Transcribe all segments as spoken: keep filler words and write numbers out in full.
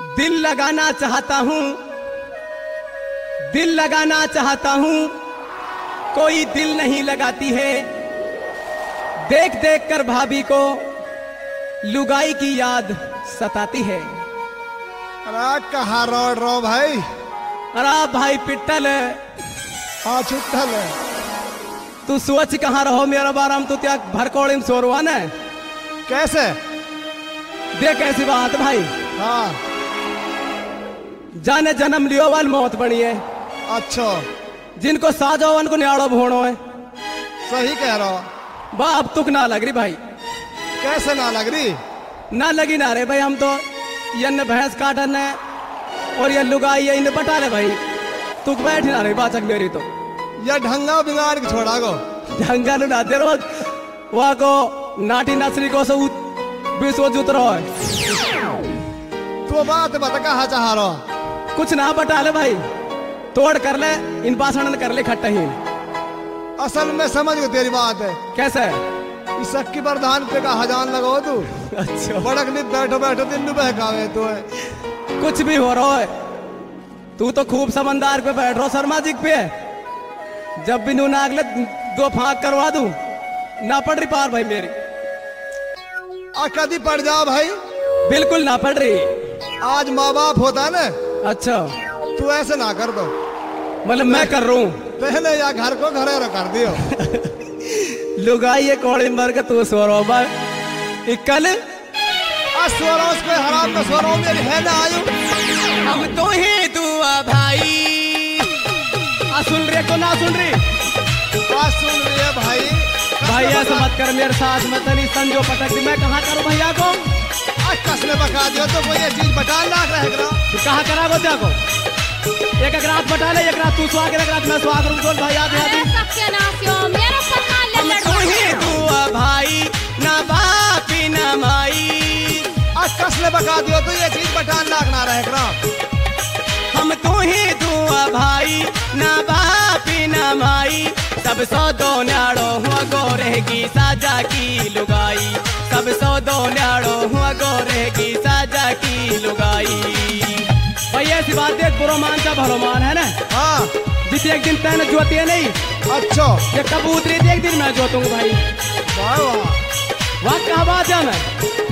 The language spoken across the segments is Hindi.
दिल लगाना चाहता हूँ, दिल लगाना चाहता हूँ, कोई दिल नहीं लगाती है। देख देख कर भाभी को लुगाई की याद सताती है। अरे कहाँ रो रो भाई? अरे भाई पिट्टल है। हाँ चुट्टल है। तू सोच कहाँ रहो मेरा बारा में, तू त्या भरकोड़े में सोरवा न कैसे? देख कैसी बात भाई। हाँ जाने जन्म लियो वाल मौत बनी है। अच्छा जिनको साजो उनको न्याड़ो भोणो है। सही कह रहा हो। बाप तुक ना लग रही भाई। कैसे ना लग रही? ना लगी ना रे भाई, हम तो ये भैंस काटन है और ये लुगाई है इन्हें बटा ले भाई। तुक बैठ ना रही बाचक मेरी तो। या ढंगा बिगाड़ के छोड़ा गो। ढंगा नु ना दे रो वहाँ को नाटी नसरी को से विश्व जुत रहो है। तू बात बता कहाँ चाह रहा? कुछ ना बटा ले भाई, तोड़ कर ले इन पाषण कर ले खट्टा ही। असल में समझ गई तेरी बात है। कैसे? इस सक्की प्रधान पे का हजान लगो तू। अच्छा बड़क नहीं बैठो बैठो दिन बहकावे तू है। कुछ भी हो रहा है, तू तो खूब समंदर पे बैठ रहा शर्मा जी पे। जब भी नू नागले दो फांक करवा दूं ना पड़ रही पार भाई मेरी। आ कदी पड़ जा भाई? बिल्कुल ना पड़ रही। आज माँ बाप होता ना। अच्छा तू ऐसे ना कर दो। मतलब मैं कर रहा हूँ पहले या घर को घरे कर दियो। लुगाई ये कौड़े मर के तू सो रहा कल स्वरों पे हराम का स्वरों मेरी है ना आयु। हम तो ही दुआ भाई। आ सुन रहे को ना सुन रही? आ सुन रही है भाई। भाई ऐसा मत कर मेरे साथ में तनी संजो पटक दी। मैं कहाँ करूँ भैया को? आज कसने बका दियो तो कोई ये चीज बटा लाख रहेगा। तू कहाँ करा को त्या को? एक एक रात बटा ले, एक रात तू स्वाग, एक रात मैं स्वाग रूम बोल भाई याद याद। हम तो ही दुआ भाई ना बापी ना माई। आज कसने बका दियो तो ये चीज बटा लाख ना रहेगा। हम तो ही दुआ भाई ना बापी ना माई। सब सौ दो न्याड़ो हुआ गो रहेगी साजा की लुगाई। सब सौ दो न्याड़ो हुआ गो रहेगी साजा की लुगाई। भाई ऐसी बात देख, बुरो मान का भलो मान है ना। हाँ जिस एक दिन तैने जोती है नहीं। अच्छा ये कबूतरी थी एक दिन मैं जोतूंगा भाई। वाह वाह वाह क्या बात है। मैं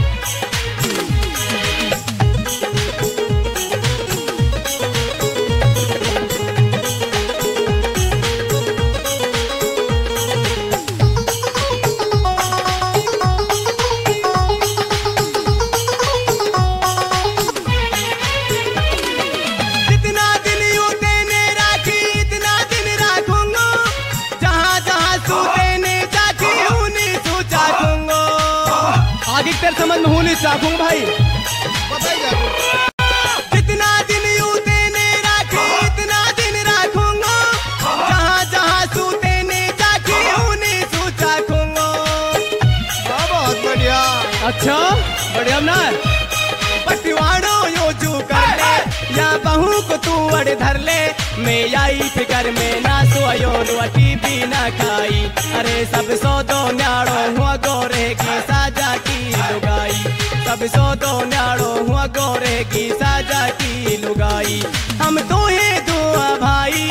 तेरे समझ में हूँ नहीं चाहूँ भाई। बताइए जितना दिन यूं तेने राखी इतना दिन रखूंगा। जहाँ जहाँ सू तेने जाकी हूँ नहीं सू चाखूंगा। बहुत बढ़िया। अच्छा बढ़िया ना। पटिवाड़ो यो जू कर ले या बहू को तू अड़ धर ले। मैं आई फिकर में ना सोयो रोटी भी ना खाई। अरे सब सौ दो न्याड़ो हुआ गो रहेगी साजा की लुगाई। सब सौ दो न्याड़ो हुआ गो रहेगी साजा की लुगाई। हम तो ही दुआ भाई।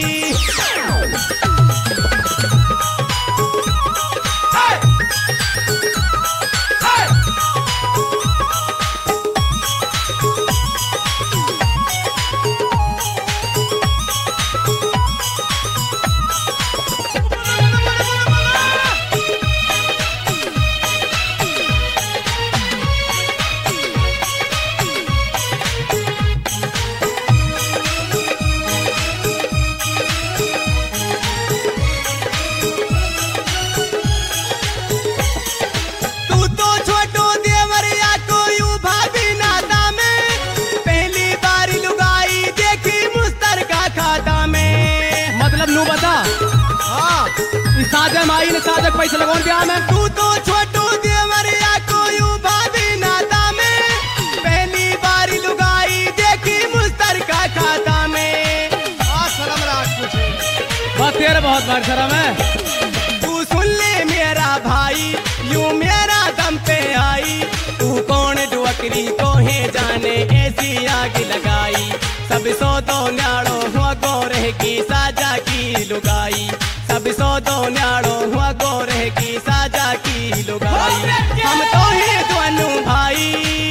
साजक माई ने साजक पैसे लगो ब्याह में। तू तो छोटू देवरिया को यूं भाभी नाता में। पहली बारी लुगाई देखी मुस्तर का खाता में। आ शर्म राख पूछे। बात तेरे बहुत बार शर्म है। तू सुन ले मेरा भाई यूं मेरा दम पे आई। तू कौन डुअकरी को है जाने ऐसी की आग लगाई, सब सो दो न्याड़ो हुआ गोरे की साजा की लुगाई, सब सो दो न्याड़ो हुआ गोरे की साजा की लुगाई। हम तो ही दोनों भाई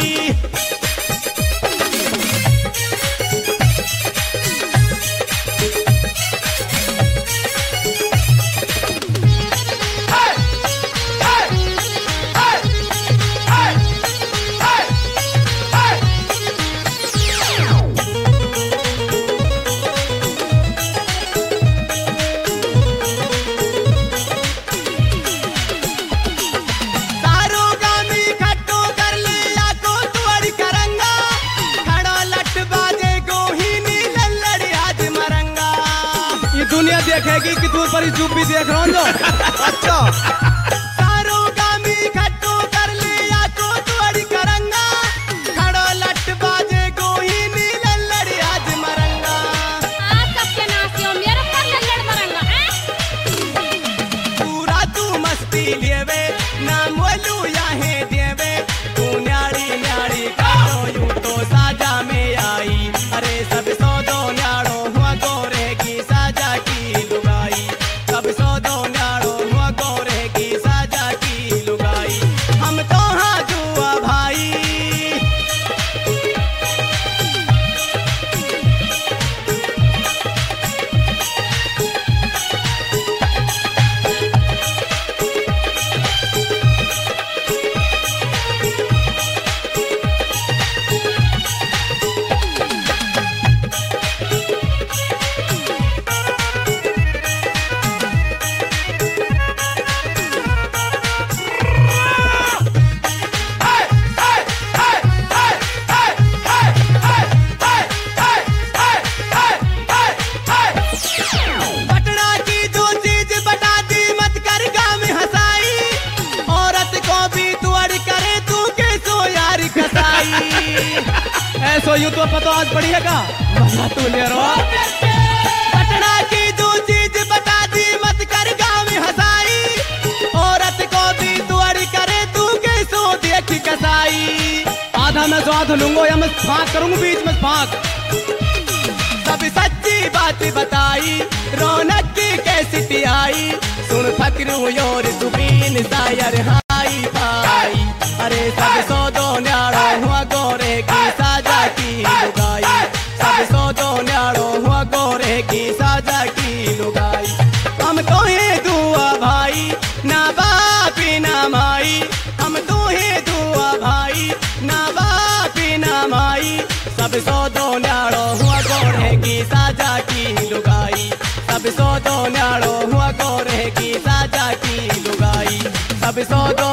देखेगी कि तू पर चुप भी देख रहा हूँ जो अच्छा सारो गामी खट्टू कर लिया को तुअड़ी करंगा, खड़ो लट बाजे गोही नी लल्लड़ी आज मरंगा। आ सबके नासियो मेरे पर लल्लड़ मरंगा है। पूरा तू मस्ती लेवे ना मोलू याहे देवे, तू न्याड़ी न्याड़ी करो यूं तो साजा में आई, अरे सब सो दो न्याड़ो हुआ गोरे की साजा की लुगाई, सब सो दो न्याड़ो हुआ गोरे की साजा की लुगाई। हम तो हाँ जुआ भाई ऐसो यू तो पता आज पड़ी है का मजा तू ले रो पटना की जो चीज बता दी मत कर गाँव में हंसाई, औरत को भी तुअड़ी करे तू कैसो देख कसाई। आधा मैं स्वाद लूंगा या मैं फाक करूंगा बीच में फाक, सब सच्ची बात बताई रौनक की कैसी आई, सुन फकरू योर दुबीन शायर हाई भाई, अरे सब सो दो न्याड़ो हुआ गोरे की साजा की लुगाई, सब सो दो न्याड़ो हुआ गोरे की साजा की लुगाई। हम तो ही दुआ भाई ना बापी ना माई, हम तो ही दुआ भाई ना बापी ना माई, सब सो दो न्याड़ो हुआ गोरे की साजा की लुगाई, सब सो दो न्याड़ो हुआ गोरे की साजा की लुगाई, सब सो दो